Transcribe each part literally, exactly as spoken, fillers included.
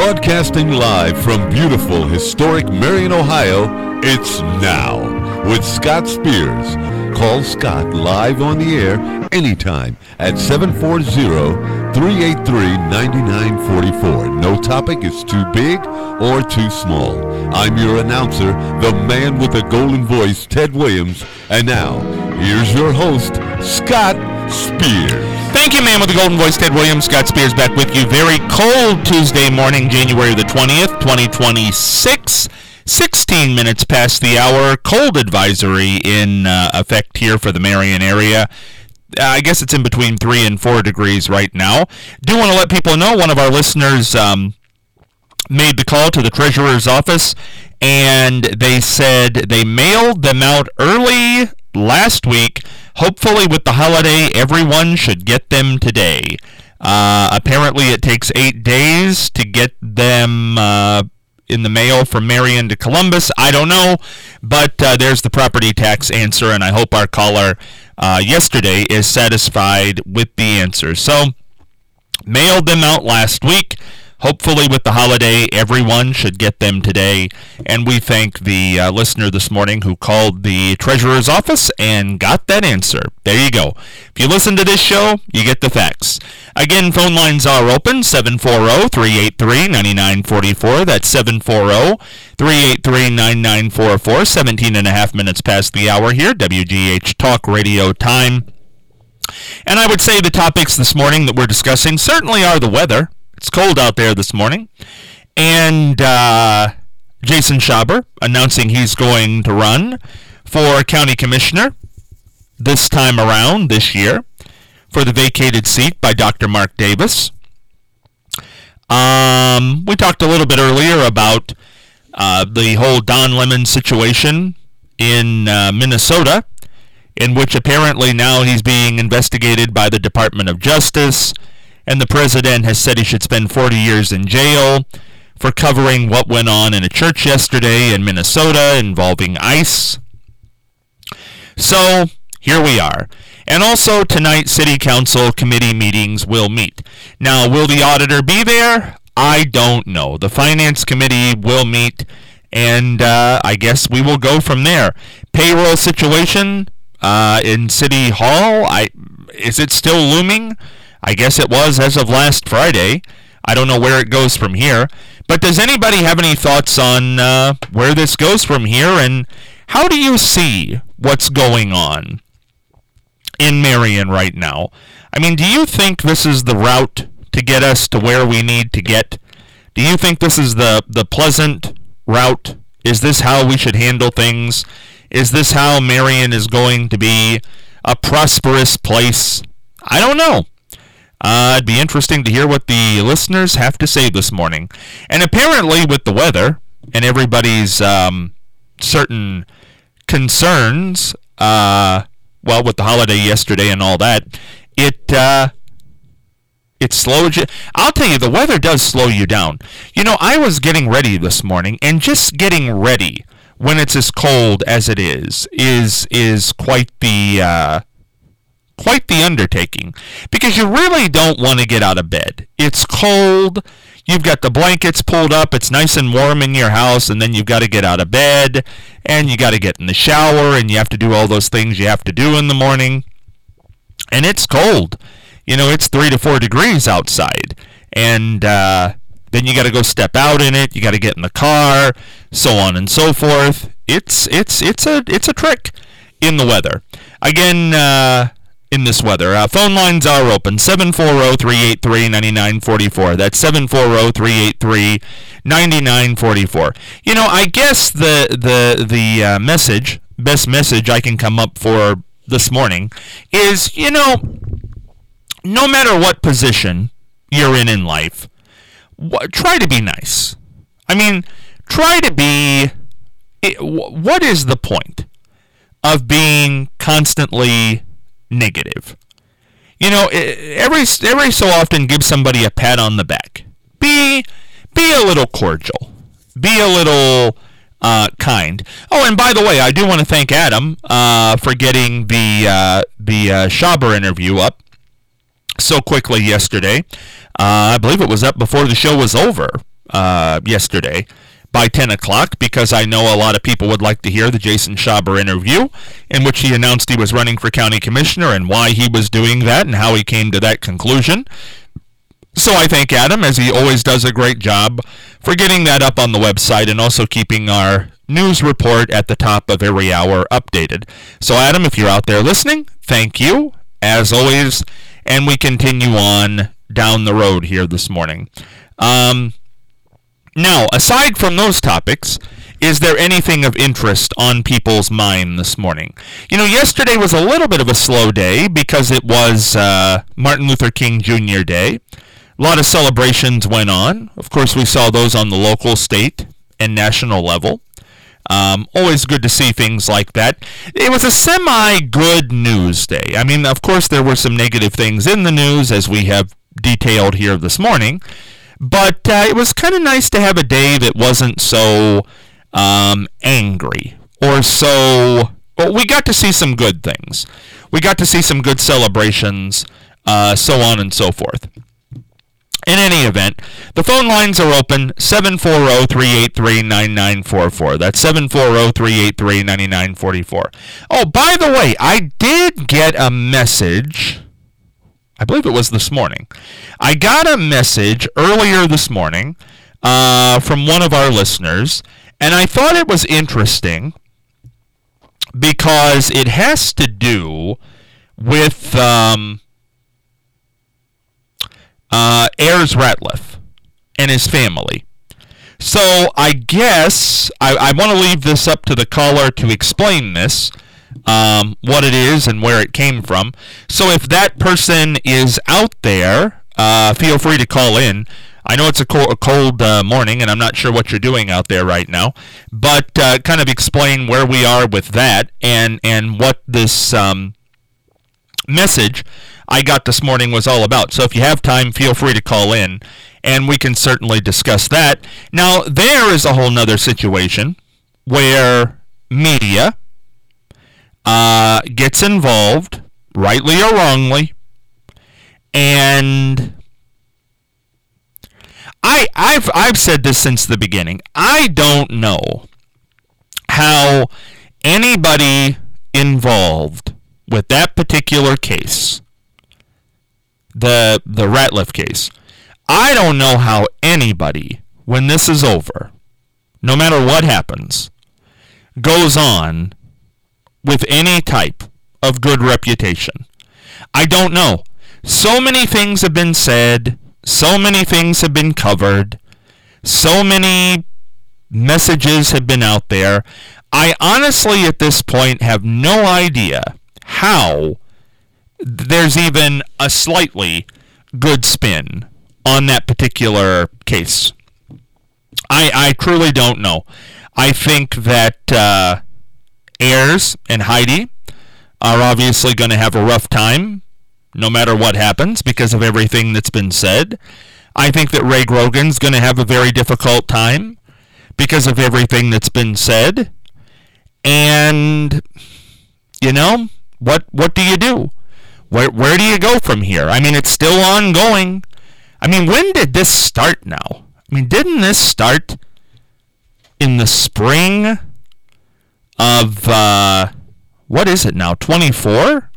Broadcasting live from beautiful, historic Marion, Ohio, it's Now with Scott Spears. Call Scott live on the air anytime at seven four zero, three eight three, nine nine four four. No topic is too big or too small. I'm your announcer, the man with the golden voice, Ted Williams. And now, here's your host, Scott Spears. Thank you, man with the golden voice, Ted Williams. Scott Spears back with you. Very cold Tuesday morning, January the twentieth, twenty twenty-six. sixteen minutes past the hour. Cold advisory in uh, effect here for the Marion area. Uh, I guess it's in between three and four degrees right now. Do want to let people know one of our listeners um, made the call to the treasurer's office, and they said they mailed them out early last week. Hopefully with the holiday, everyone should get them today. Uh, apparently it takes eight days to get them uh, in the mail from Marion to Columbus. I don't know, but uh, there's the property tax answer, and I hope our caller uh, yesterday is satisfied with the answer. So, mailed them out last week. Hopefully with the holiday, everyone should get them today. And we thank the uh, listener this morning who called the treasurer's office and got that answer. There you go. If you listen to this show, you get the facts. Again, phone lines are open, seven four zero, three eight three, nine nine four four. That's seven four zero, three eight three, nine nine four four. seventeen and a half minutes past the hour here, W G H Talk Radio time. And I would say the topics this morning that we're discussing certainly are the weather. It's cold out there this morning. And uh, Jason Schaber announcing he's going to run for county commissioner this time around, this year, for the vacated seat by Doctor Mark Davis. Um, we talked a little bit earlier about uh, the whole Don Lemon situation in uh, Minnesota, in which apparently now he's being investigated by the Department of Justice, and the president has said he should spend forty years in jail for covering what went on in a church yesterday in Minnesota involving ICE. So, here we are. And also, tonight, City Council committee meetings will meet. Now, will the auditor be there? I don't know. The Finance Committee will meet, and uh, I guess we will go from there. Payroll situation uh, in City Hall, I is it still looming? I guess it was as of last Friday. I don't know where it goes from here. But does anybody have any thoughts on uh, where this goes from here? And how do you see what's going on in Marion right now? I mean, do you think this is the route to get us to where we need to get? Do you think this is the, the pleasant route? Is this how we should handle things? Is this how Marion is going to be a prosperous place? I don't know. Uh, it'd be interesting to hear what the listeners have to say this morning. And apparently with the weather and everybody's um, certain concerns, uh, well, with the holiday yesterday and all that, it uh, it slowed you. I'll tell you, the weather does slow you down. You know, I was getting ready this morning, and just getting ready when it's as cold as it is is is quite the uh, quite the undertaking, because you really don't want to get out of bed. It's cold, you've got the blankets pulled up, it's nice and warm in your house, and then you've got to get out of bed, and you got to get in the shower, and you have to do all those things you have to do in the morning, and it's cold. You know, it's three to four degrees outside, and uh, then you got to go step out in it, you got to get in the car, so on and so forth. It's it's it's a it's a trick in the weather. Again, uh, in this weather. Uh, phone lines are open, seven four zero, three eight three, nine nine four four. That's seven four zero, three eight three, nine nine four four. You know, I guess the the the uh, message, best message I can come up for this morning is, you know, no matter what position you're in in life, wh- try to be nice. I mean, try to be... It, wh- what is the point of being constantly negative? You know, every every so often give somebody a pat on the back. Be be a little cordial. Be a little uh, kind. Oh, and by the way, I do want to thank Adam uh, for getting the uh, the uh, Schaber interview up so quickly yesterday. Uh, I believe it was up before the show was over. uh, yesterday by ten o'clock, because I know a lot of people would like to hear the Jason Schaber interview in which he announced he was running for county commissioner and why he was doing that and how he came to that conclusion. So I thank Adam, as he always does a great job, for getting that up on the website and also keeping our news report at the top of every hour updated. So Adam, if you're out there listening, thank you, as always, and we continue on down the road here this morning. Um, now, aside from those topics, is there anything of interest on people's mind this morning? You know, yesterday was a little bit of a slow day because it was uh, Martin Luther King Junior Day. A lot of celebrations went on. Of course, we saw those on the local, state, and national level. Um, always good to see things like that. It was a semi-good news day. I mean, of course, there were some negative things in the news, as we have detailed here this morning. But uh, it was kind of nice to have a day that wasn't so um, angry or so... Well, we got to see some good things. We got to see some good celebrations, uh, so on and so forth. In any event, the phone lines are open, seven four zero, three eight three, nine nine four four. That's seven four zero, three eight three, nine nine four four. Oh, by the way, I did get a message, I believe it was this morning. I got a message earlier this morning uh, from one of our listeners, and I thought it was interesting because it has to do with... Um, Uh, Ayers Ratliff and his family. So I guess I, I want to leave this up to the caller to explain this, um, what it is and where it came from. So if that person is out there, uh, feel free to call in. I know it's a, co- a cold uh, morning, and I'm not sure what you're doing out there right now, but uh, kind of explain where we are with that and, and what this um, message I got this morning was all about. So if you have time, feel free to call in, and we can certainly discuss that. Now, there is a whole nother situation where media uh, gets involved, rightly or wrongly, and I, I've, I've said this since the beginning. I don't know how anybody involved with that particular case, the the Ratliff case, I don't know how anybody, when this is over, no matter what happens, goes on with any type of good reputation. I don't know. So many things have been said, so many things have been covered, so many messages have been out there. I honestly, at this point, have no idea how there's even a slightly good spin on that particular case. I, I truly don't know. I think that uh, Ayers and Heidi are obviously going to have a rough time no matter what happens because of everything that's been said. I think that Ray Grogan's going to have a very difficult time because of everything that's been said. And, you know, what what do you do? Where where do you go from here? I mean, it's still ongoing. I mean, when did this start now? I mean, didn't this start in the spring of, uh, what is it now, twenty-four?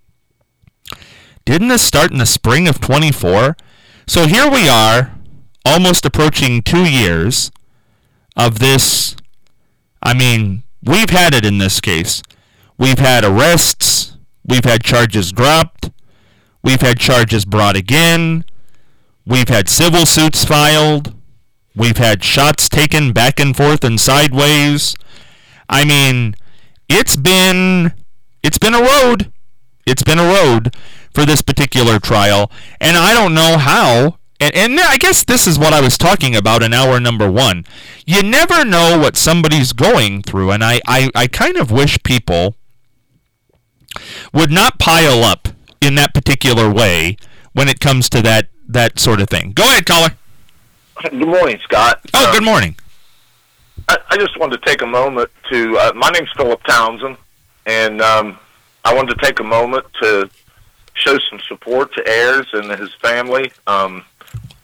Didn't this start in the spring of twenty-four? So here we are, almost approaching two years of this. I mean, we've had it in this case. We've had arrests. We've had charges dropped. We've had charges brought again. We've had civil suits filed. We've had shots taken back and forth and sideways. I mean, it's been it's been a road. It's been a road for this particular trial. And I don't know how. And, and I guess this is what I was talking about in hour number one. You never know what somebody's going through. And I, I, I kind of wish people would not pile up in that particular way when it comes to that, that sort of thing. Go ahead, caller. Good morning, Scott. Oh, um, good morning. I, I just wanted to take a moment to, uh, my name's Philip Townsend, and um, I wanted to take a moment to show some support to Ayers and his family. Um,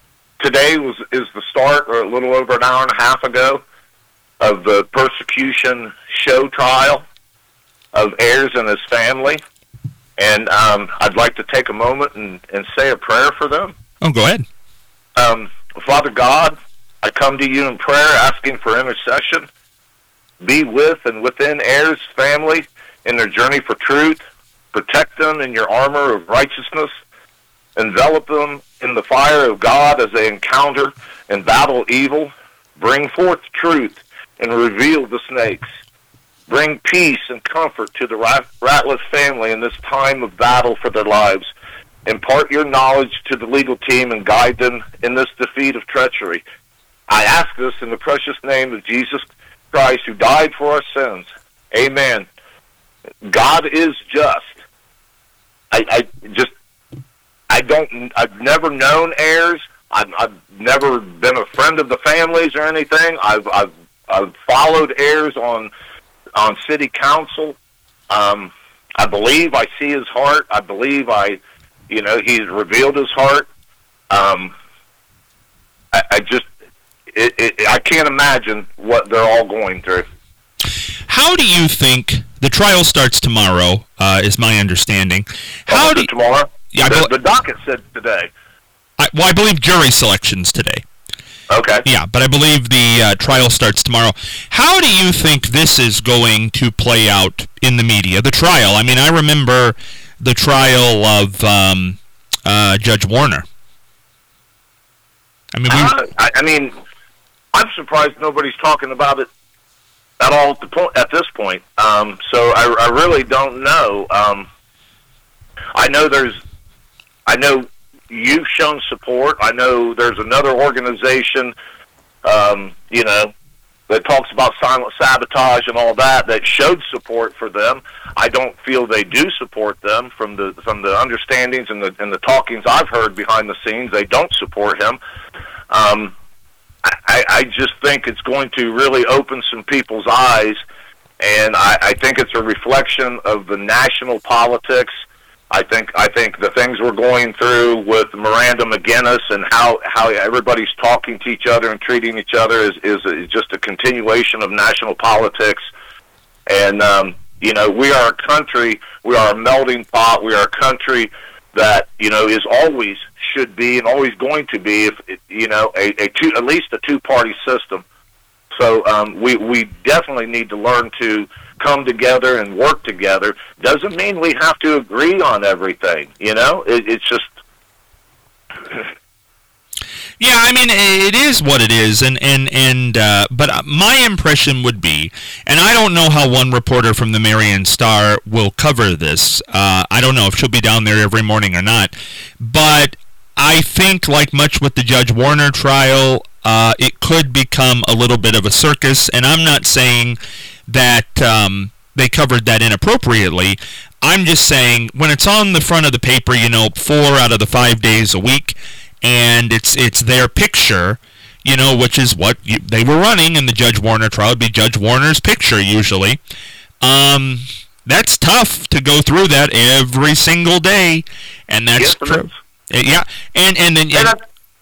today was is the start, or a little over an hour and a half ago, of the persecution show trial of Ayers and his family. And um, I'd like to take a moment and, and say a prayer for them. Oh, go ahead. Um, Father God, I come to you in prayer asking for intercession. Be with and within Ayers' family in their journey for truth. Protect them in your armor of righteousness. Envelop them in the fire of God as they encounter and battle evil. Bring forth truth and reveal the snakes. Bring peace and comfort to the Ratliff family in this time of battle for their lives. Impart your knowledge to the legal team and guide them in this defeat of treachery. I ask this in the precious name of Jesus Christ, who died for our sins. Amen. God is just. I, I just, I don't, I've never known Ayers. I've, I've never been a friend of the families or anything. I've, I've, I've followed Ayers on, on city council. Um, I believe I see his heart. I believe I, you know, he's revealed his heart. Um, I, I just, it, it, I can't imagine what they're all going through. How do you think the trial starts tomorrow? Uh, is my understanding. How oh, do tomorrow? Yeah, the, be- the docket said today. I, well, I believe jury selections today. Okay. Yeah, but I believe the uh, trial starts tomorrow. How do you think this is going to play out in the media, the trial? I mean, I remember the trial of um, uh, Judge Warner. I mean, we... uh, I, I mean, I'm surprised nobody's talking about it at all at, the po- at this point. Um, so I, I really don't know. Um, I know there's, I know you've shown support. I know there's another organization, um, you know, that talks about silent sabotage and all that, that showed support for them. I don't feel they do support them from the from the understandings and the and the talkings I've heard behind the scenes. They don't support him. Um, I, I just think it's going to really open some people's eyes, and I, I think it's a reflection of the national politics. I think I think the things we're going through with Miranda McGinnis and how, how everybody's talking to each other and treating each other is, is, is just a continuation of national politics. And, um, you know, we are a country, we are a melting pot, we are a country that, you know, is always should be and always going to be, if you know, a, a two, at least a two-party system. So um, we we definitely need to learn to come together and work together. Doesn't mean we have to agree on everything, you know? It, it's just... Yeah, I mean, it is what it is, and, and, and uh, but my impression would be, and I don't know how one reporter from the Marion Star will cover this. Uh, I don't know if she'll be down there every morning or not, but I think, like much with the Judge Warner trial, uh, it could become a little bit of a circus, and I'm not saying that um, they covered that inappropriately. I'm just saying, when it's on the front of the paper, you know, four out of the five days a week, and it's it's their picture, you know, which is what you, they were running in the Judge Warner trial. It'd be Judge Warner's picture, usually. Um, that's tough to go through that every single day, and that's yes, true. Yeah, and and then and,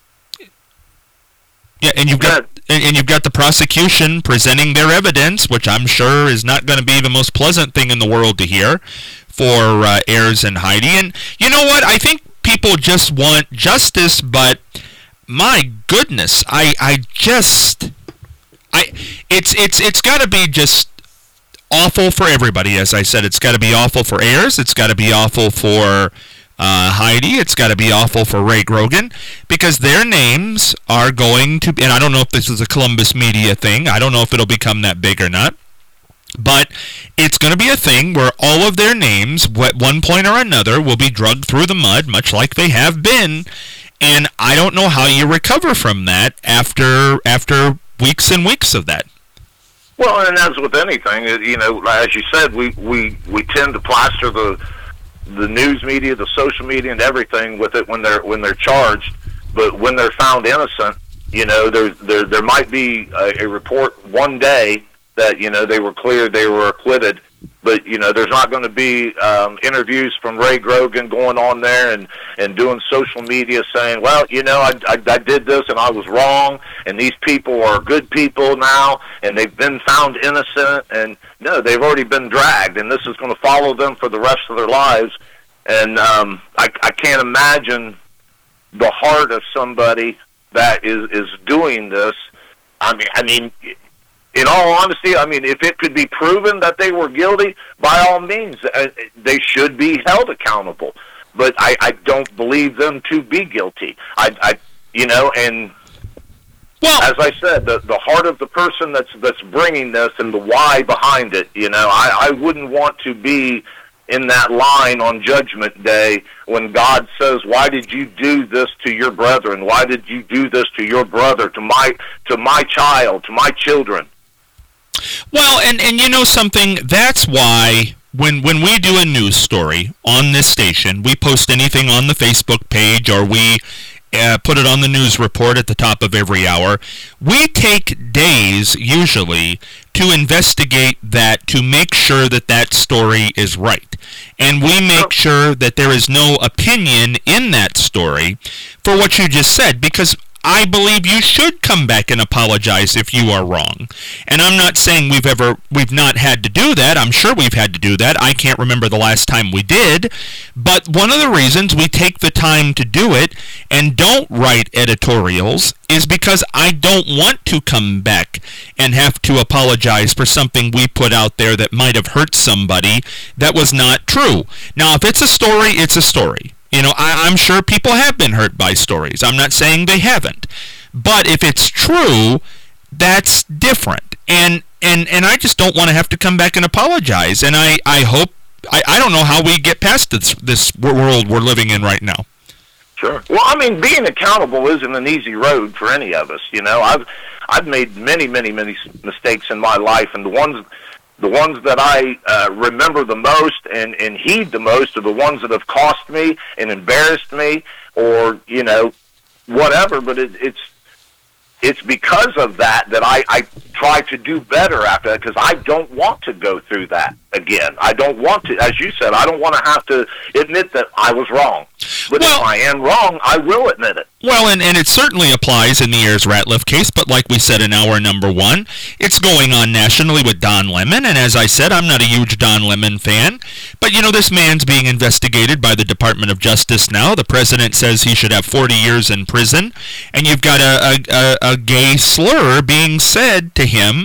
yeah, and you've got and, and you've got the prosecution presenting their evidence, which I'm sure is not going to be the most pleasant thing in the world to hear for uh, Ayers and Heidi. And you know what? I think people just want justice, but my goodness, I I just I it's it's it's got to be just awful for everybody. As I said, it's got to be awful for Ayers. It's got to be awful for Uh, Heidi. It's got to be awful for Ray Grogan, because their names are going to be, and I don't know if this is a Columbus media thing, I don't know if it'll become that big or not, but it's going to be a thing where all of their names, at one point or another, will be dragged through the mud, much like they have been, and I don't know how you recover from that after after weeks and weeks of that. Well, and as with anything, you know, as you said, we, we, we tend to plaster the the news media, the social media, and everything with it when they're when they're charged. But when they're found innocent, you know, there there there might be a, a report one day that, you know, they were cleared, they were acquitted, but you know, there's not going to be um, interviews from Ray Grogan going on there and, and doing social media saying, well, you know, I, I, I did this and I was wrong, and these people are good people now, and they've been found innocent. And no, they've already been dragged, and this is going to follow them for the rest of their lives. And um, I, I can't imagine the heart of somebody that is, is doing this. I mean, I mean, in all honesty, I mean, if it could be proven that they were guilty, by all means, uh, they should be held accountable. But I, I don't believe them to be guilty. I, I you know, and well, as I said, the the heart of the person that's that's bringing this and the why behind it, you know, I, I wouldn't want to be in that line on Judgment Day when God says, why did you do this to your brethren? Why did you do this to your brother, to my to my child, to my children? Well, and, and you know something, that's why when when we do a news story on this station, we post anything on the Facebook page or we uh, put it on the news report at the top of every hour, we take days usually to investigate that, to make sure that that story is right. And we make sure that there is no opinion in that story for what you just said, because I believe you should come back and apologize if you are wrong. And I'm not saying we've ever, we've not had to do that. I'm sure we've had to do that. I can't remember the last time we did. But one of the reasons we take the time to do it and don't write editorials is because I don't want to come back and have to apologize for something we put out there that might have hurt somebody that was not true. Now, if it's a story, it's a story. You know, I, I'm sure people have been hurt by stories. I'm not saying they haven't. But if it's true, that's different. And and, and I just don't want to have to come back and apologize. And I, I hope, I, I don't know how we get past this, this world we're living in right now. Sure. Well, I mean, being accountable isn't an easy road for any of us. You know, I've I've made many, many, many mistakes in my life, and the ones the ones that I uh, remember the most and, and heed the most are the ones that have cost me and embarrassed me, or you know, whatever. But it, it's it's because of that that I, I try to do better after that, because I don't want to go through that again. I don't want to, as you said, I don't want to have to admit that I was wrong. But well, if I am wrong, I will admit it. Well, and, and it certainly applies in the Ayers-Ratliff case, but like we said in hour number one, it's going on nationally with Don Lemon, and as I said, I'm not a huge Don Lemon fan, but you know, this man's being investigated by the Department of Justice now. The president says he should have forty years in prison, and you've got a, a, a gay slur being said to him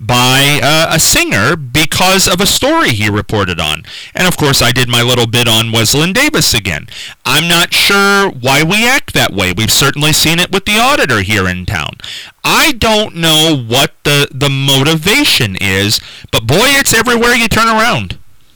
by uh, a singer because of a story he reported on. And of course, I did my little bit on Wesleyan Davis again. I'm not sure why we act that way. We've certainly seen it with the auditor here in town. I don't know what the, the motivation is, but boy, it's everywhere you turn around.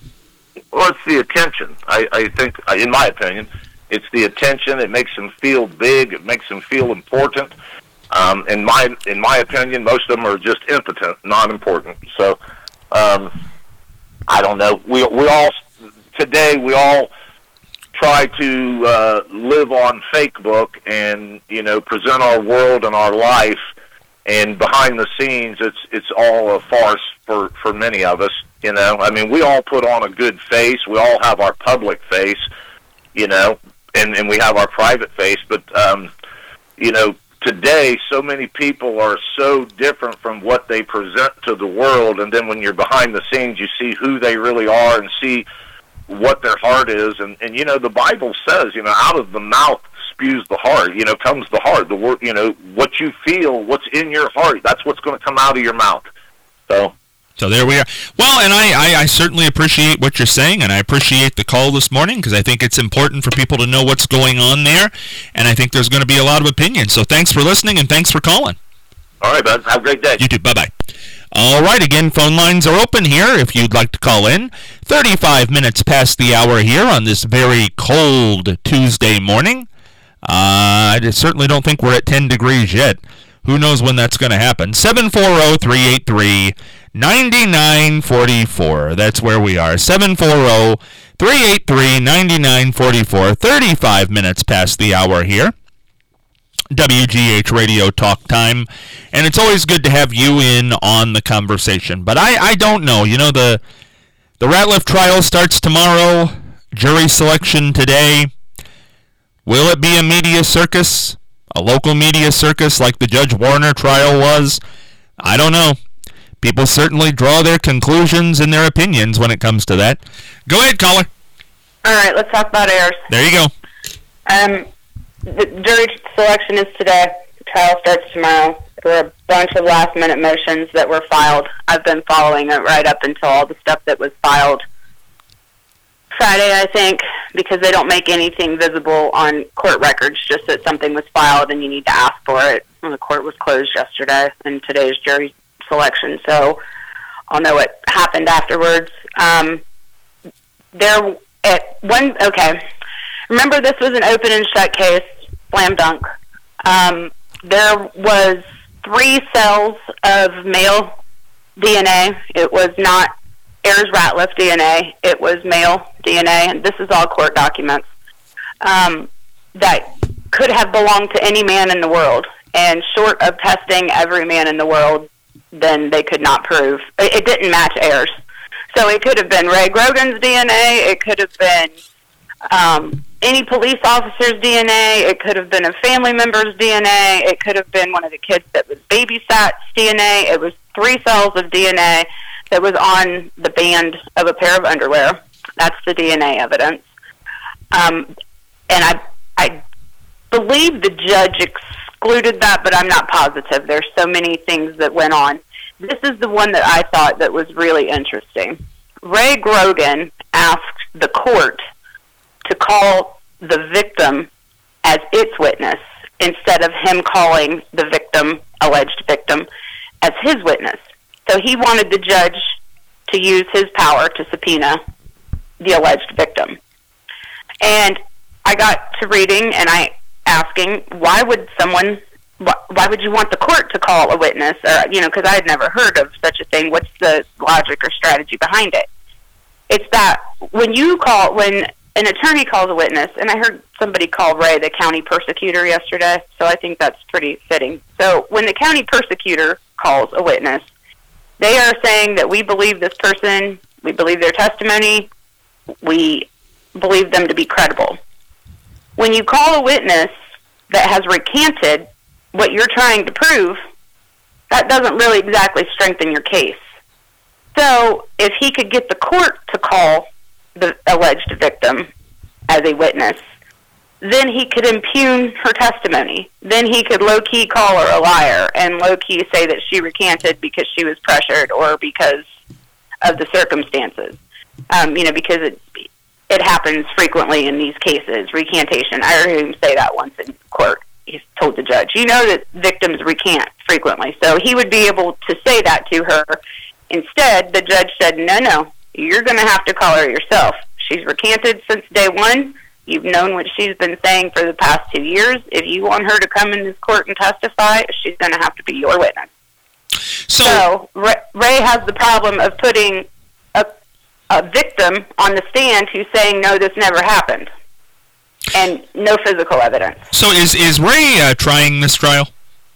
Well, it's the attention. I, I think, in my opinion, it's the attention. It makes them feel big. It makes them feel important. Um, in my in my opinion, most of them are just impotent, not important. So, um, I don't know. We we all today we all try to uh, live on Facebook and you know present our world and our life, and behind the scenes, it's it's all a farce for for many of us. You know, I mean, we all put on a good face. We all have our public face, you know, and and we have our private face. But um, you know. Today, so many people are so different from what they present to the world, and then when you're behind the scenes, you see who they really are and see what their heart is. And, and you know, the Bible says, you know, out of the mouth spews the heart, you know, comes the heart. The word, you know, what you feel, what's in your heart, that's what's going to come out of your mouth. So... So there we are. Well, and I, I, I certainly appreciate what you're saying, and I appreciate the call this morning, because I think it's important for people to know what's going on there, and I think there's going to be a lot of opinion. So thanks for listening, and thanks for calling. All right, bud. Have a great day. You too. Bye-bye. All right, again, phone lines are open here if you'd like to call in. thirty-five minutes past the hour here on this very cold Tuesday morning. Uh, I certainly don't think we're at ten degrees yet. Who knows when that's going to happen? seven four zero, three eight three, nine nine four four. That's where we are. seven four zero, three eight three, nine nine four four. thirty-five minutes past the hour here. W G H Radio Talk Time. And it's always good to have you in on the conversation. But I, I don't know. You know, the The Ratliff trial starts tomorrow. Jury selection today. Will it be a media circus? A local media circus like the Judge Warner trial was? I don't know. People certainly draw their conclusions and their opinions when it comes to that. Go ahead, caller. All right, let's talk about heirs. There you go. Um, the jury selection is today. The trial starts tomorrow. There were a bunch of last-minute motions that were filed. I've been following it right up until all the stuff that was filed Friday, I think, because they don't make anything visible on court records, just that something was filed and you need to ask for it. And the court was closed yesterday, and today's jury selection, so I'll know what happened afterwards. Um, there, at one, okay, remember this was an open and shut case, slam dunk. Um, there was three cells of male D N A. It was not Ayers Ratliff D N A. It was male D N A, and this is all court documents, um, that could have belonged to any man in the world. And short of testing every man in the world, then they could not prove. It, it didn't match Ayers. So it could have been Ray Grogan's D N A. It could have been um, any police officer's D N A. It could have been a family member's D N A. It could have been one of the kids that was babysat's D N A. It was three cells of D N A that was on the band of a pair of underwear. That's the D N A evidence. Um, and I, I believe the judge excluded that, but I'm not positive. There's so many things that went on. This is the one that I thought that was really interesting. Ray Grogan asked the court to call the victim as its witness instead of him calling the victim, alleged victim, as his witness. So he wanted the judge to use his power to subpoena the alleged victim. And I got to reading and I asking, why would someone, why would you want the court to call a witness? Or, you know, because I had never heard of such a thing. What's the logic or strategy behind it? It's that when you call, when an attorney calls a witness, and I heard somebody call Ray the county persecutor yesterday, so I think that's pretty fitting. So when the county persecutor calls a witness, they are saying that we believe this person, we believe their testimony, we believe them to be credible. When you call a witness that has recanted what you're trying to prove, that doesn't really exactly strengthen your case. So if he could get the court to call the alleged victim as a witness, then he could impugn her testimony. Then he could low-key call her a liar and low-key say that she recanted because she was pressured or because of the circumstances. Um, you know, because it it happens frequently in these cases, recantation. I heard him say that once in court. He told the judge, you know that victims recant frequently. So he would be able to say that to her. Instead, the judge said, no, no, you're going to have to call her yourself. She's recanted since day one. You've known what she's been saying for the past two years. If you want her to come in this court and testify, she's going to have to be your witness. So, so Ray, Ray has the problem of putting a, a victim on the stand who's saying, no, this never happened, and no physical evidence. So is, is Ray uh, trying this trial?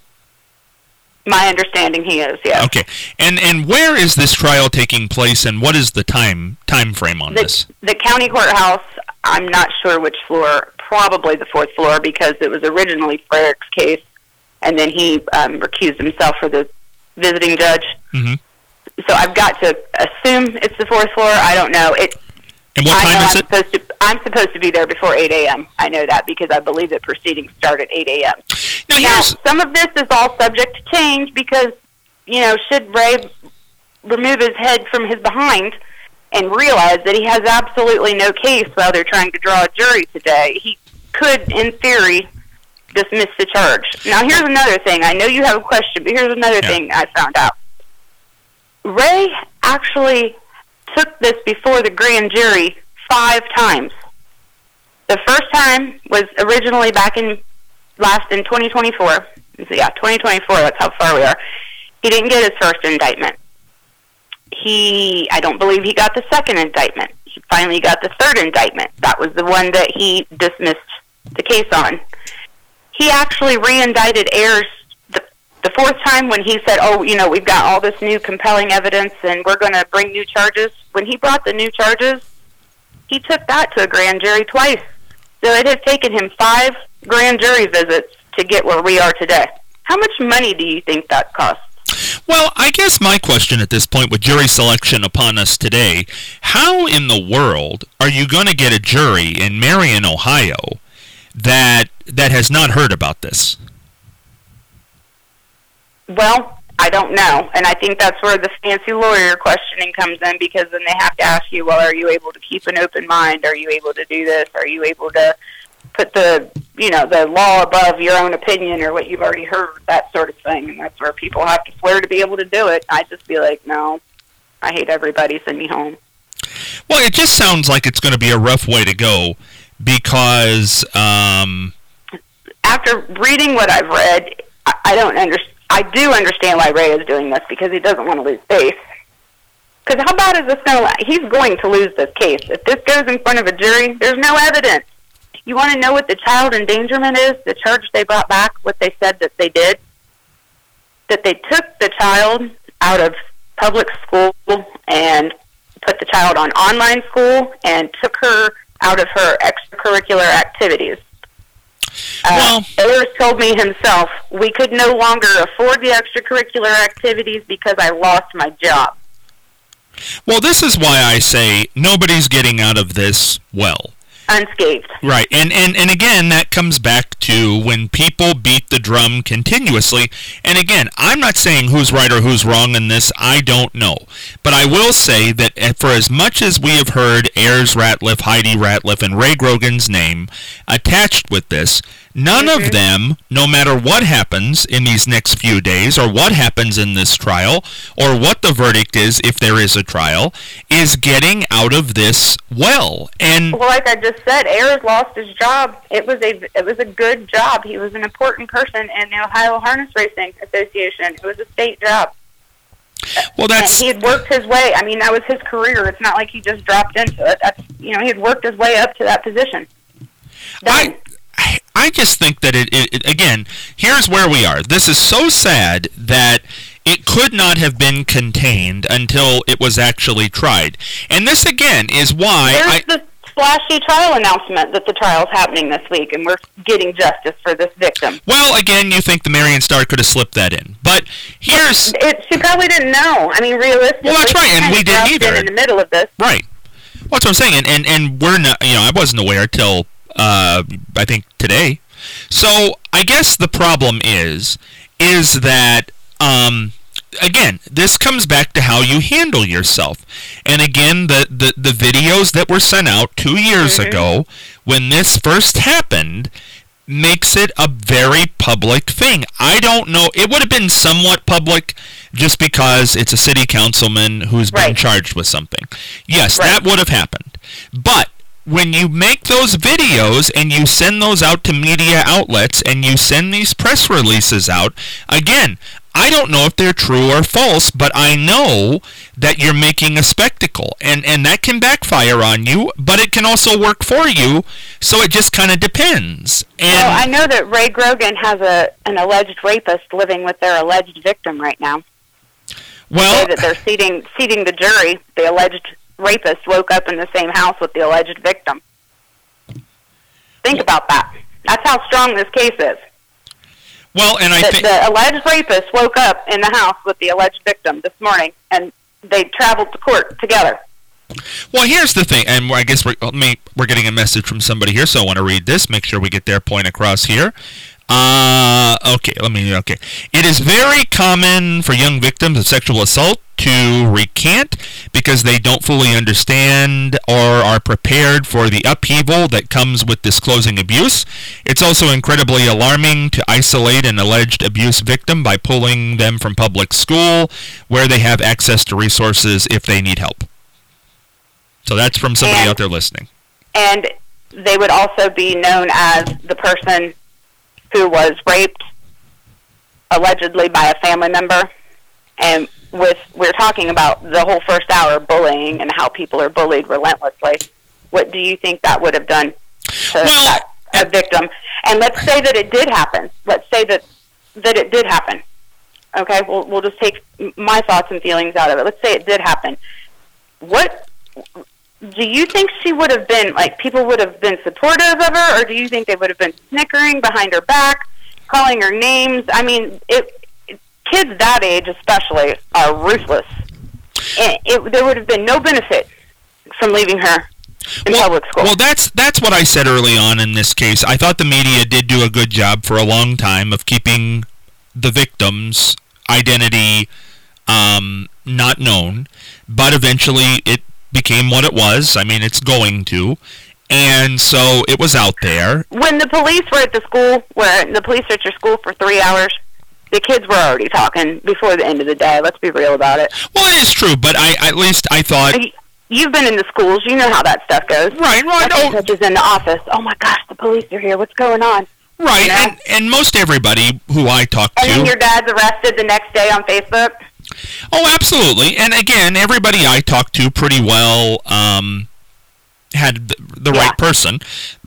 My understanding he is, yes. Okay. And and where is this trial taking place, and what is the time time frame on the, this? The county courthouse, I'm not sure which floor, probably the fourth floor, because it was originally Frericks' case, and then he um, recused himself for the visiting judge. Mm-hmm. So I've got to assume it's the fourth floor. I don't know. It. And what time I know is I'm it? Supposed to, I'm supposed to be there before eight a.m. I know that because I believe that proceedings start at eight a.m. Now, now, some of this is all subject to change because, you know, should Ray remove his head from his behind and realize that he has absolutely no case while they're trying to draw a jury today, he could, in theory, dismiss the charge. Now, here's another thing. I know you have a question, but here's another yeah. thing I found out. Ray actually took this before the grand jury five times. The first time was originally back in last in twenty twenty-four. So yeah, twenty twenty-four, that's how far we are. He didn't get his first indictment. He, I don't believe he got the second indictment. He finally got the third indictment. That was the one that he dismissed the case on. He actually re-indicted Ayers the The fourth time when he said, oh, you know, we've got all this new compelling evidence and we're going to bring new charges, when he brought the new charges, he took that to a grand jury twice. So it has taken him five grand jury visits to get where we are today. How much money do you think that costs? Well, I guess my question at this point with jury selection upon us today, how in the world are you going to get a jury in Marion, Ohio that that has not heard about this? Well, I don't know, and I think that's where the fancy lawyer questioning comes in, because then they have to ask you, well, are you able to keep an open mind? Are you able to do this? Are you able to put the, you know, the law above your own opinion or what you've already heard, that sort of thing? And that's where people have to swear to be able to do it. I just be like, no, I hate everybody, send me home. Well, it just sounds like it's going to be a rough way to go, because um... after reading what I've read, I, I don't understand. I do understand why Ray is doing this, because he doesn't want to lose face. Because how bad is this going to... He's going to lose this case. If this goes in front of a jury, there's no evidence. You want to know what the child endangerment is, the charge they brought back, what they said that they did? That they took the child out of public school and put the child on online school and took her out of her extracurricular activities. Uh, Ayers told me himself, we could no longer afford the extracurricular activities because I lost my job. Well, this is why I say nobody's getting out of this well. Unscathed. Right, and, and, and again, that comes back to when people beat the drum continuously. And again, I'm not saying who's right or who's wrong in this, I don't know. But I will say that for as much as we have heard Ayers Ratliff, Heidi Ratliff, and Ray Grogan's name attached with this, none mm-hmm. of them, no matter what happens in these next few days, or what happens in this trial, or what the verdict is if there is a trial, is getting out of this well. And well, like I just said, Ayers lost his job. It was a it was a good job. He was an important person in the Ohio Harness Racing Association. It was a state job. Well, that's... And he had worked his way. I mean, that was his career. It's not like he just dropped into it. That's, you know, he had worked his way up to that position. Done. I, I just think that, it, it, it, again, here's where we are. This is so sad that it could not have been contained until it was actually tried. And this, again, is why... There's I, the flashy trial announcement that the trial's happening this week, and we're getting justice for this victim. Well, again, you think the Marion Star could have slipped that in. But here's... It, she probably didn't know. I mean, realistically... Well, that's right, and we didn't either. In the middle of this. Right. Well, that's what I'm saying. And, and, and we're not... You know, I wasn't aware till... Uh, I think today. So I guess the problem is, is that, um, again, this comes back to how you handle yourself. And again, the, the, the videos that were sent out two years mm-hmm. ago, when this first happened, makes it a very public thing. I don't know. It would have been somewhat public just because it's a city councilman who's right. been charged with something. Yes, right. that would have happened. But when you make those videos and you send those out to media outlets and you send these press releases out, again, I don't know if they're true or false, but I know that you're making a spectacle, and, and that can backfire on you, but it can also work for you, so it just kind of depends. And well, I know that Ray Grogan has a an alleged rapist living with their alleged victim right now. Well, that they're seating, seating the jury, the alleged rapist woke up in the same house with the alleged victim. Think about that. That's how strong this case is. Well, and I the, think... The alleged rapist woke up in the house with the alleged victim this morning, and they traveled to court together. Well, here's the thing, and I guess we're, we're getting a message from somebody here, so I want to read this, make sure we get their point across here. Uh, okay, let me, okay. It is very common for young victims of sexual assault to recant because they don't fully understand or are prepared for the upheaval that comes with disclosing abuse. It's also incredibly alarming to isolate an alleged abuse victim by pulling them from public school where they have access to resources if they need help. So that's from somebody and, out there listening. And they would also be known as the person who was raped allegedly by a family member. And with we're talking about the whole first hour bullying and how people are bullied relentlessly. What do you think that would have done to well, that a victim? And let's say that it did happen. Let's say that that it did happen. Okay, we'll, we'll just take my thoughts and feelings out of it. Let's say it did happen. What do you think she would have been, like, people would have been supportive of her, or do you think they would have been snickering behind her back, calling her names? I mean, it, it, kids that age especially are ruthless. It, it, there would have been no benefit from leaving her in well, public school. Well, that's that's what I said early on in this case. I thought the media did do a good job for a long time of keeping the victim's identity um, not known, but eventually it became what it was. I mean, it's going to, and so it was out there. When the police were at the school, where the police were at your school for three hours, the kids were already talking before the end of the day. Let's be real about it. Well, it is true, but I at least I thought... You've been in the schools. You know how that stuff goes. Right, right. Oh, such as in the office. Oh, my gosh, the police are here. What's going on? Right, you know? and, and most everybody who I talk to... And then your dad's arrested the next day on Facebook? Oh, absolutely. And again, everybody I talked to pretty well um, had the, the yeah. right person.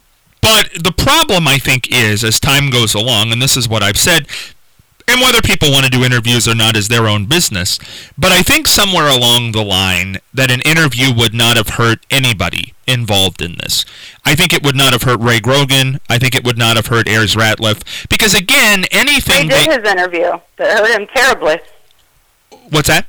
But the problem, I think, is, as time goes along, and this is what I've said... And whether people want to do interviews or not is their own business. But I think somewhere along the line that an interview would not have hurt anybody involved in this. I think it would not have hurt Ray Grogan. I think it would not have hurt Ayers Ratliff. Because, again, anything... Ray did they, his interview. It hurt him terribly. What's that?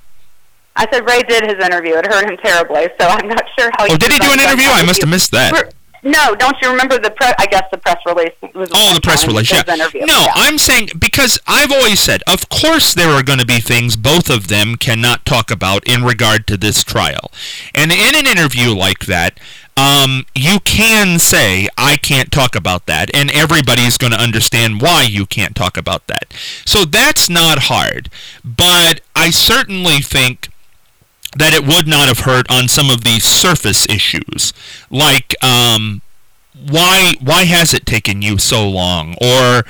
I said Ray did his interview. It hurt him terribly. So I'm not sure how... Oh, did he do an interview? I must have missed that. No, don't you remember the press? I guess the press release. Was oh, the press release, yeah. Interview. No, yeah. I'm saying, because I've always said, of course there are going to be things both of them cannot talk about in regard to this trial. And in an interview like that, um, you can say, I can't talk about that, and everybody's going to understand why you can't talk about that. So that's not hard. But I certainly think that it would not have hurt on some of these surface issues, like um, why why has it taken you so long, or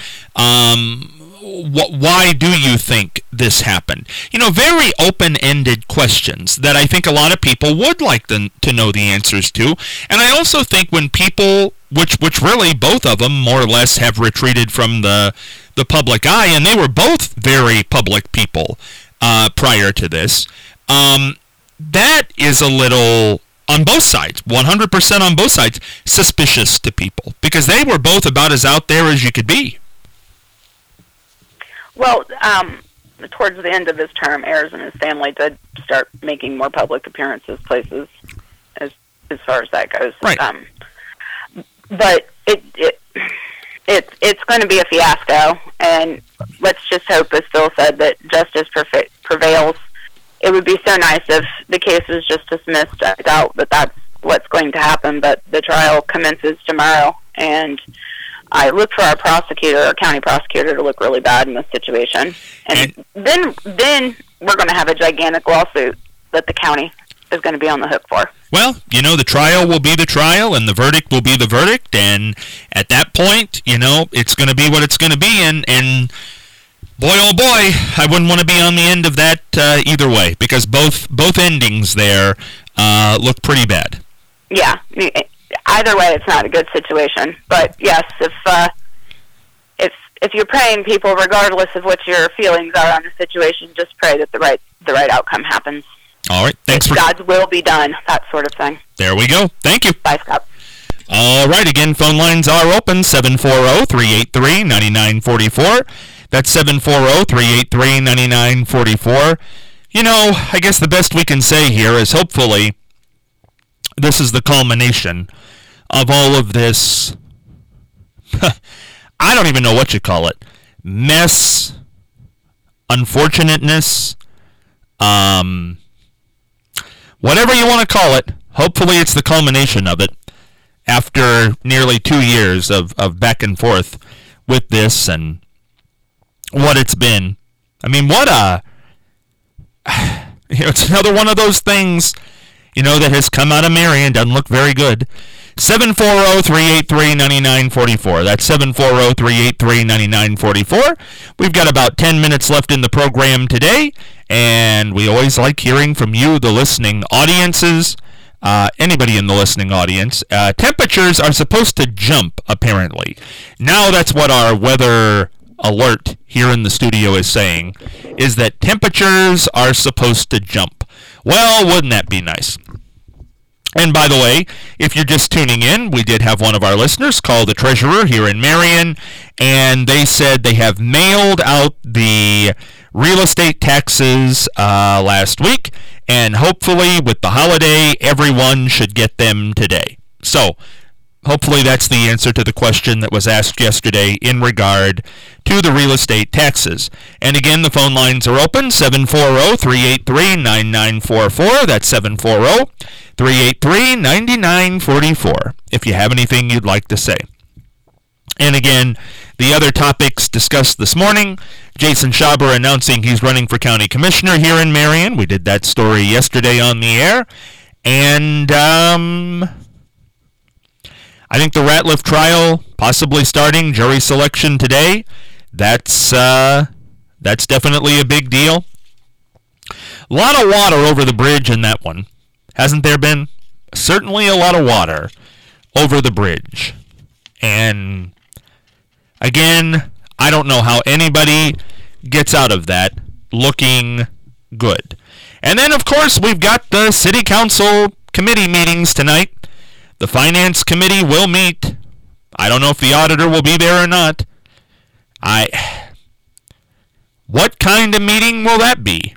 um, wh- why do you think this happened? You know, very open-ended questions that I think a lot of people would like them to know the answers to. And I also think when people, which which really both of them more or less have retreated from the the public eye, and they were both very public people uh, prior to this. Um, That is a little, on both sides, one hundred percent on both sides, suspicious to people. Because they were both about as out there as you could be. Well, um, towards the end of his term, Ayers and his family did start making more public appearances places, as as far as that goes. Right. Um, but it, it, it, it's going to be a fiasco. And let's just hope, as Phil said, that justice prev- prevails. It would be so nice if the case was just dismissed. I doubt that that's what's going to happen, but the trial commences tomorrow, and I look for our prosecutor, our county prosecutor, to look really bad in this situation. And, and then then we're going to have a gigantic lawsuit that the county is going to be on the hook for. Well, you know, the trial will be the trial, and the verdict will be the verdict, and at that point, you know, it's going to be what it's going to be, and... and boy, oh boy, I wouldn't want to be on the end of that uh, either way, because both both endings there uh, look pretty bad. Yeah, either way, it's not a good situation. But yes, if uh, if if you're praying, people, regardless of what your feelings are on the situation, just pray that the right the right outcome happens. All right, thanks for God's will be done, that sort of thing. There we go. Thank you. Bye, Scott. All right, again, phone lines are open, seven four zero, three eight three, nine nine four four. That's seven four zero, three eight three, nine nine four four. You know, I guess the best we can say here is hopefully this is the culmination of all of this, I don't even know what you call it, mess, unfortunateness, um, whatever you want to call it. Hopefully it's the culmination of it after nearly two years of, of back and forth with this and what it's been. I mean, what a... You know, it's another one of those things, you know, that has come out of Marion. Doesn't look very good. seven four zero, three eight three, nine nine four four. That's seven four zero, three eight three, nine nine four four. We've got about ten minutes left in the program today, and we always like hearing from you, the listening audiences. Uh, anybody in the listening audience. Uh, temperatures are supposed to jump, apparently. Now that's what our weather alert here in the studio is saying is that temperatures are supposed to jump. Well, wouldn't that be nice? And by the way, if you're just tuning in, we did have one of our listeners call the treasurer here in Marion, and they said they have mailed out the real estate taxes uh, last week, and hopefully with the holiday, everyone should get them today. So, hopefully that's the answer to the question that was asked yesterday in regard to the real estate taxes. And again, the phone lines are open, seven four zero, three eight three, nine nine four four. That's seven four zero, three eight three, nine nine four four, if you have anything you'd like to say. And again, the other topics discussed this morning, Jason Schaber announcing he's running for county commissioner here in Marion. We did that story yesterday on the air. And, um... I think the Ratliff trial possibly starting, jury selection today. That's uh, that's definitely a big deal. A lot of water over the bridge in that one. Hasn't there been? Certainly a lot of water over the bridge. And again, I don't know how anybody gets out of that looking good. And then, of course, we've got the city council committee meetings tonight. The Finance Committee will meet. I don't know if the auditor will be there or not. I. What kind of meeting will that be?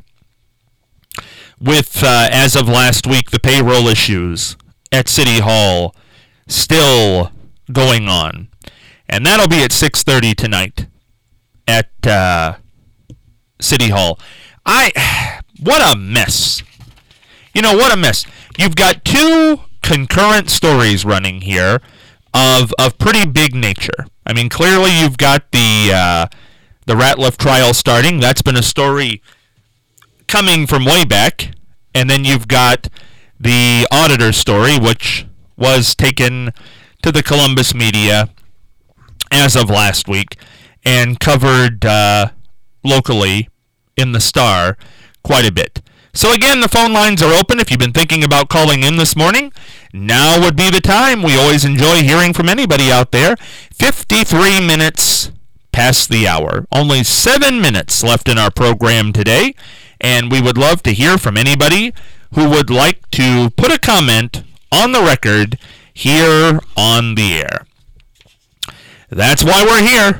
With, uh, as of last week, the payroll issues at City Hall still going on. And that'll be at six thirty tonight at uh, City Hall. I. What a mess. You know, what a mess. You've got two concurrent stories running here of of pretty big nature. I mean, clearly you've got the uh, the Ratliff trial starting. That's been a story coming from way back. And then you've got the auditor story, which was taken to the Columbus media as of last week and covered uh, locally in the Star quite a bit. So again, the phone lines are open. If you've been thinking about calling in this morning, now would be the time. We always enjoy hearing from anybody out there. fifty-three minutes past the hour. Only seven minutes left in our program today, and we would love to hear from anybody who would like to put a comment on the record here on the air. That's why we're here,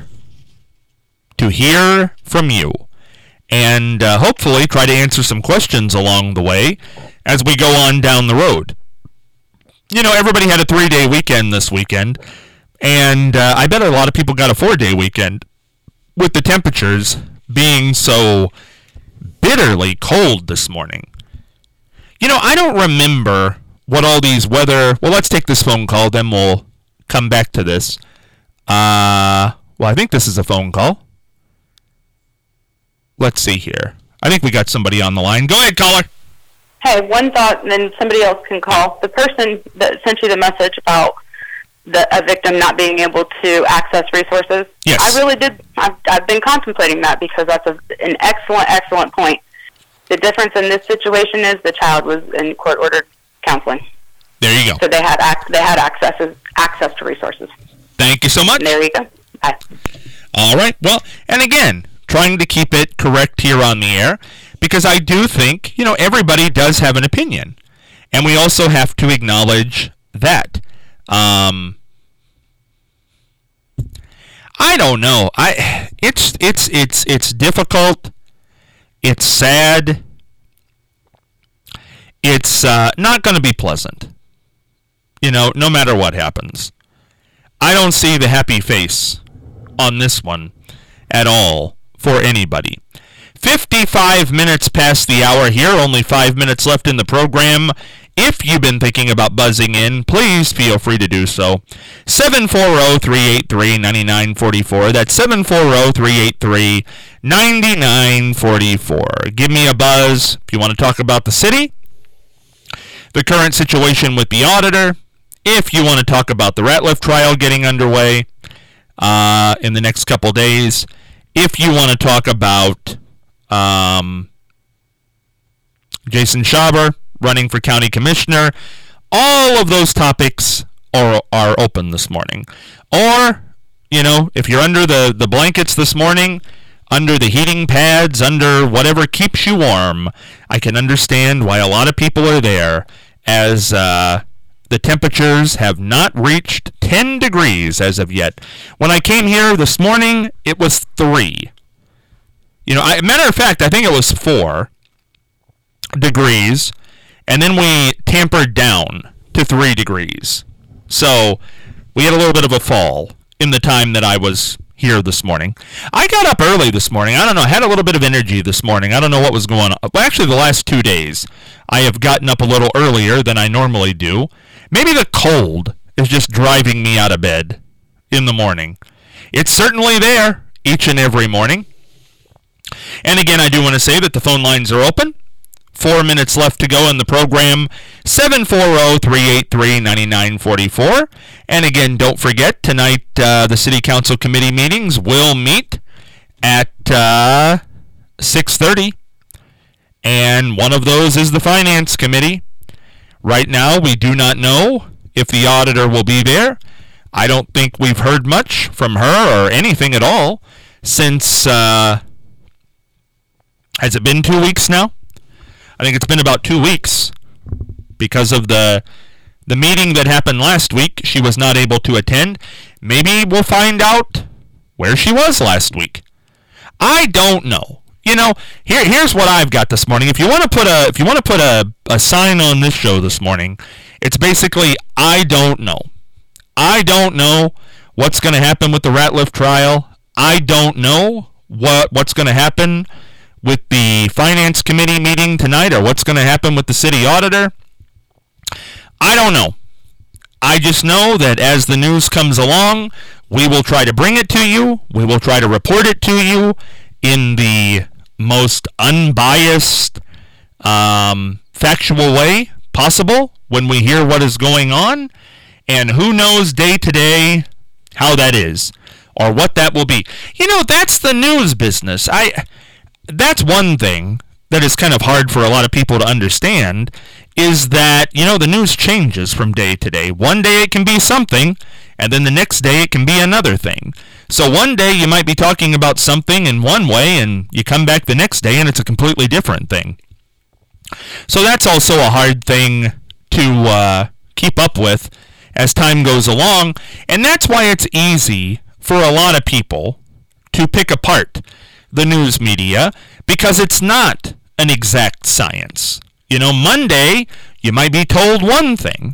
to hear from you. And uh, hopefully try to answer some questions along the way as we go on down the road. You know, everybody had a three-day weekend this weekend, and uh, I bet a lot of people got a four-day weekend with the temperatures being so bitterly cold this morning. You know, I don't remember what all these weather... Well, let's take this phone call, then we'll come back to this. Uh, well, I think this is a phone call. Let's see here. I think we got somebody on the line. Go ahead, caller. Hey, one thought, and then somebody else can call. The person that sent you the message about the, a victim not being able to access resources, yes. I really did. I've, I've been contemplating that because that's a, an excellent, excellent point. The difference in this situation is the child was in court-ordered counseling. There you go. So they had ac- they had access access to resources. Thank you so much. There you go. Bye. All right. Well, and again, trying to keep it correct here on the air, because I do think, you know, everybody does have an opinion. And we also have to acknowledge that. Um, I don't know. I it's it's it's it's difficult. It's sad. It's uh, not going to be pleasant. You know, no matter what happens. I don't see the happy face on this one at all. For anybody. fifty-five minutes past the hour here, only five minutes left in the program. If you've been thinking about buzzing in, please feel free to do so. seven four zero, three eight three, nine nine four four. That's seven four zero, three eight three, nine nine four four. Give me a buzz if you want to talk about the city, the current situation with the auditor, if you want to talk about the Ratliff trial getting underway uh, in the next couple days, if you want to talk about um, Jason Schaber running for county commissioner, all of those topics are, are open this morning. Or You know, if you're under the, the blankets this morning, under the heating pads, under whatever keeps you warm, I can understand why a lot of people are there, as uh, the temperatures have not reached ten degrees as of yet. When I came here this morning, it was three. You know, I, matter of fact, I think it was four degrees, and then we tampered down to three degrees. So we had a little bit of a fall in the time that I was here this morning. I got up early this morning. I don't know, I had a little bit of energy this morning. I don't know what was going on. Well, actually, the last two days, I have gotten up a little earlier than I normally do. Maybe the cold is just driving me out of bed in the morning. It's certainly there each and every morning. And again, I do want to say that the phone lines are open. Four minutes left to go in the program, seven four zero, three eight three, nine nine four four. And again, don't forget, tonight uh, the City Council Committee meetings will meet at uh, six thirty. And one of those is the Finance Committee. Right now, we do not know if the auditor will be there. I don't think we've heard much from her or anything at all since, uh, has it been two weeks now? I think it's been about two weeks because of the the meeting that happened last week. She was not able to attend. Maybe we'll find out where she was last week. I don't know. You know, here here's what I've got this morning. If you want to put a if you want to put a, a sign on this show this morning, it's basically I don't know. I don't know what's going to happen with the Ratliff trial. I don't know what what's going to happen with the Finance Committee meeting tonight, or what's going to happen with the city auditor. I don't know. I just know that as the news comes along, we will try to bring it to you. We will try to report it to you in the most unbiased, um, factual way possible when we hear what is going on. And who knows day to day how that is or what that will be. You know, that's the news business. I... That's one thing that is kind of hard for a lot of people to understand, is that, you know, the news changes from day to day. One day it can be something, and then the next day it can be another thing. So one day you might be talking about something in one way, and you come back the next day and it's a completely different thing. So that's also a hard thing to uh, keep up with as time goes along, and that's why it's easy for a lot of people to pick apart the news media, because it's not an exact science. You know, Monday, you might be told one thing.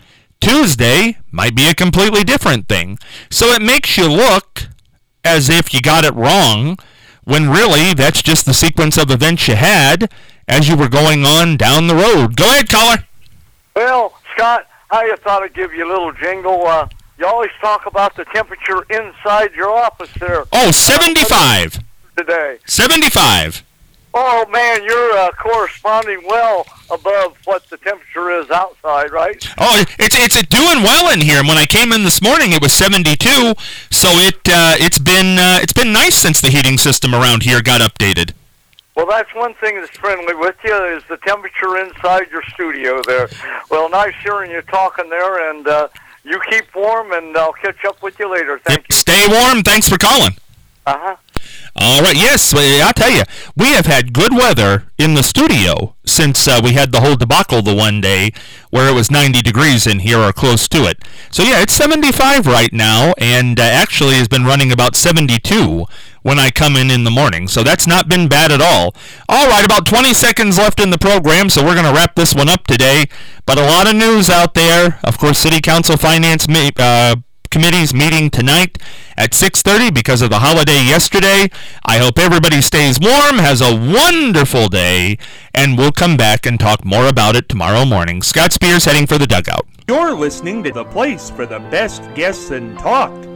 Tuesday might be a completely different thing. So it makes you look as if you got it wrong, when really that's just the sequence of events you had as you were going on down the road. Go ahead, caller. Well, Scott, I thought I'd give you a little jingle. Uh, you always talk about the temperature inside your office there. Oh, seventy-five. Today. seventy-five. Oh, man, you're uh, corresponding well above what the temperature is outside, right? Oh, it's it's doing well in here. And when I came in this morning, it was seventy-two. So it uh, it's been uh, it's been nice since the heating system around here got updated. Well, that's one thing that's friendly with you, is the temperature inside your studio there. Well, nice hearing you talking there, and uh, you keep warm, and I'll catch up with you later. Thank yep, you. Stay warm. Thanks for calling. Uh-huh. All right, yes, I'll tell you, we have had good weather in the studio since uh, we had the whole debacle the one day where it was ninety degrees in here or close to it. So yeah, it's seventy-five right now, and uh, actually has been running about seventy-two when I come in in the morning. So that's not been bad at all. All right, about twenty seconds left in the program, so we're going to wrap this one up today. But a lot of news out there. Of course, City Council Finance uh Committee's meeting tonight at six thirty because of the holiday yesterday. I hope everybody stays warm, has a wonderful day, and we'll come back and talk more about it tomorrow morning. Scott Spears heading for the dugout. You're listening to the place for the best guests and talk.